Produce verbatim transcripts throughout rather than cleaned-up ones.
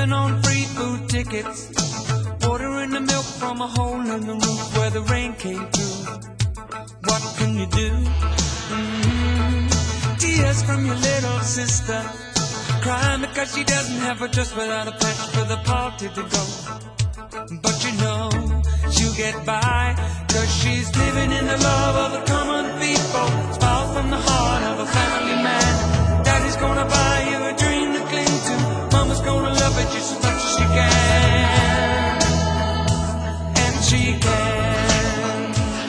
living on free food tickets, watering the milk from a hole in the roof where the rain came through. What can you do? Mm-hmm. Tears from your little sister, crying because she doesn't have a dress without a patch for the party to go. But you know she'll get by, cause she's living in the love of the common people. Smile from the heart of a family man. Daddy's gonna buy you a dream to cling to. Mama's gonna love it just as much as she can. And she can.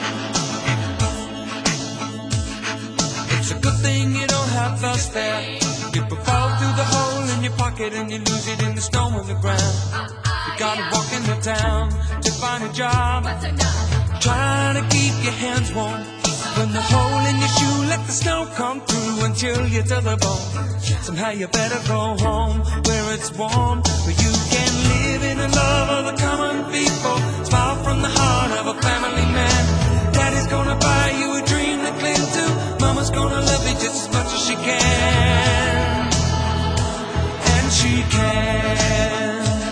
It's a good thing you don't have thus there. You could fall through the hole in your pocket and you lose it in the snow on the ground. You gotta walk into town to find a job, trying to keep your hands warm. When the hole in your shoe, let the snow come through and chill you to the bone. Somehow you better go home where it's warm, where you can live in the love of the common people. Smile from the heart of a family man. Daddy's gonna buy you a dream to cling to. Mama's gonna love you just as much as she can. And she can.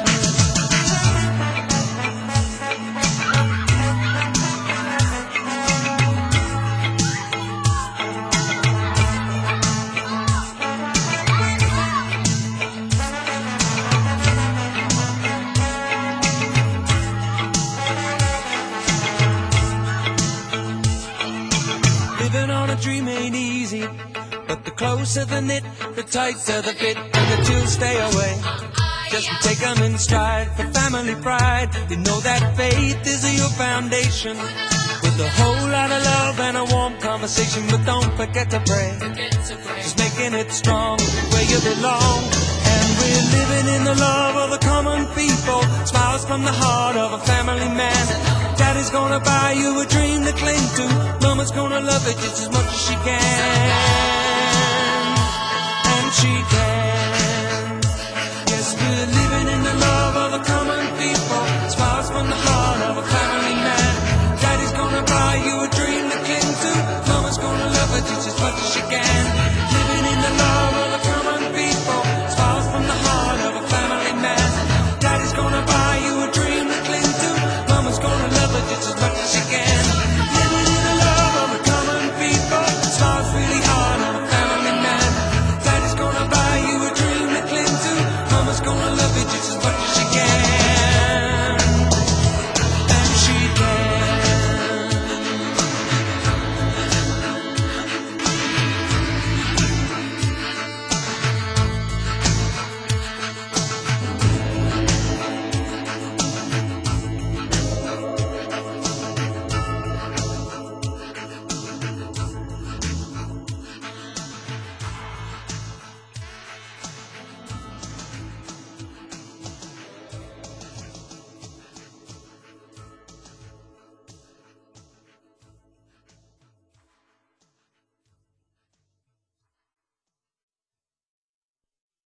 Living on a dream ain't easy, but the closer the knit, the tighter the fit, and the chills stay away. Just take them in stride for family pride. You know that faith is your foundation, with a whole lot of love and a warm conversation. But don't forget to pray, just making it strong where you belong. And we're living in the love of the common people. Smiles from the heart of a family man. Daddy's gonna buy you a dream to cling to. Mama's gonna love it just as much as she can. And she can.